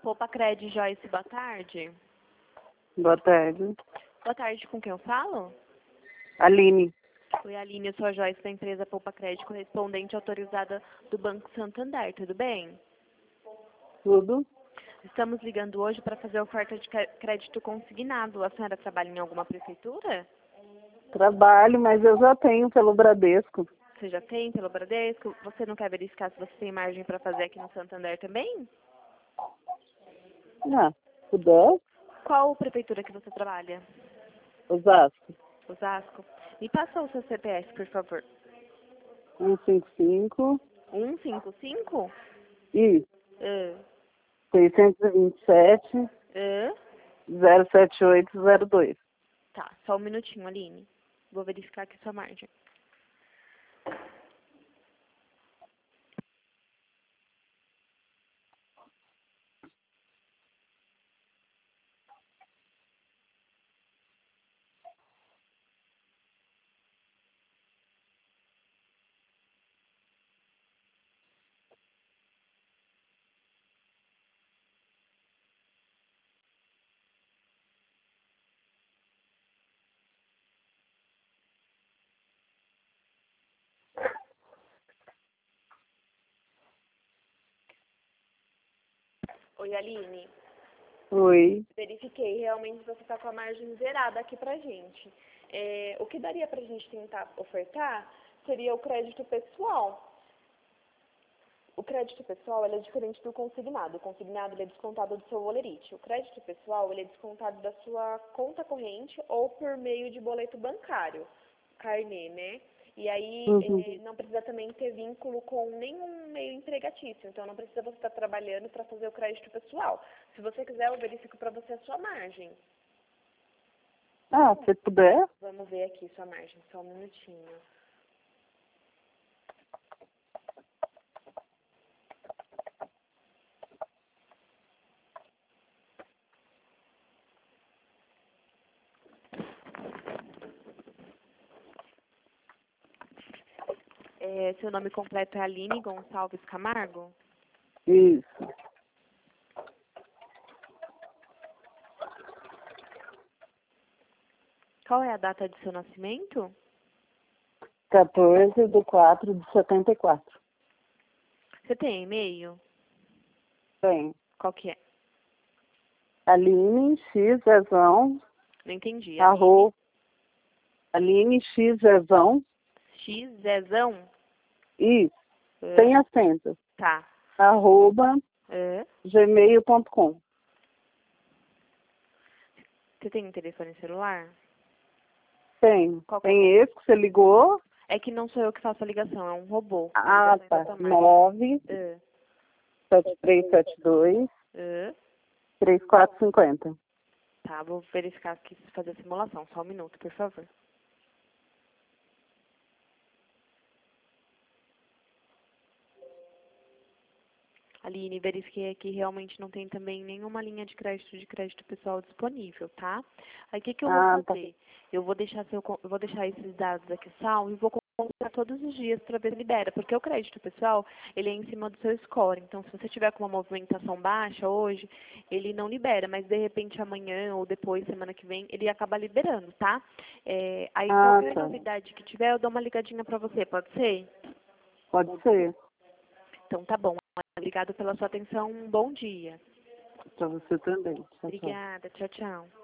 Poupa Cred Joyce, boa tarde. Boa tarde. Boa tarde, com quem eu falo? Aline. Oi, Aline, eu sou a Joyce da empresa Poupa Cred, correspondente autorizada do Banco Santander, tudo bem? Tudo? Estamos ligando hoje para fazer oferta de crédito consignado. A senhora trabalha em alguma prefeitura? Trabalho, mas eu já tenho pelo Bradesco. Você já tem pelo Bradesco? Você não quer verificar se você tem margem para fazer aqui no Santander também? Ah, puder? Qual prefeitura que você trabalha? Osasco. Osasco? Me passa o seu CPF, por favor. 155 155? e Ah, 627 ah. 07802. Tá, só um minutinho, Aline. Vou verificar aqui sua margem. Oi, Aline. Oi. Verifiquei, realmente você está com a margem zerada aqui pra gente. O que daria pra gente tentar ofertar seria o crédito pessoal. O crédito pessoal ele é diferente do consignado. O consignado ele é descontado do seu holerite. O crédito pessoal ele é descontado da sua conta corrente ou por meio de boleto bancário, carnê, né? E aí não precisa também ter vínculo com nenhum meio empregatício. Então não precisa você estar trabalhando para fazer o crédito pessoal. Se você quiser, eu verifico para você a sua margem. Ah, se puder? Vamos ver aqui sua margem, só um minutinho. Seu nome completo é Aline Gonçalves Camargo? Isso. Qual é a data de seu nascimento? 14/4/74. Você tem e-mail? Tem. Qual que é? Aline X Zezão. Não entendi. Aline X Zezão. X, Zezão? Isso. Sem acento. Tá. @gmail.com. Você tem um telefone celular? Tem. Qual que Tem esse que você ligou. é que não sou eu que faço a ligação, é um robô. Ah, tá. 9 7372 3450. Tá, vou verificar aqui, fazer a simulação. Só um minuto, por favor. Aline, verifiquei aqui, realmente não tem também nenhuma linha de crédito pessoal disponível, tá? Aí o que que eu vou fazer? Eu vou deixar esses dados aqui salvos e vou contar todos os dias para ver se libera, porque o crédito pessoal, ele é em cima do seu score. Então, se você tiver com uma movimentação baixa hoje, ele não libera, mas de repente amanhã ou depois, semana que vem, ele acaba liberando, tá? Aí qualquer novidade que tiver, eu dou uma ligadinha para você, pode ser? Pode ser. Então tá bom. Obrigada pela sua atenção. Um bom dia. Para você também. Tchau, tchau. Obrigada. Tchau, tchau.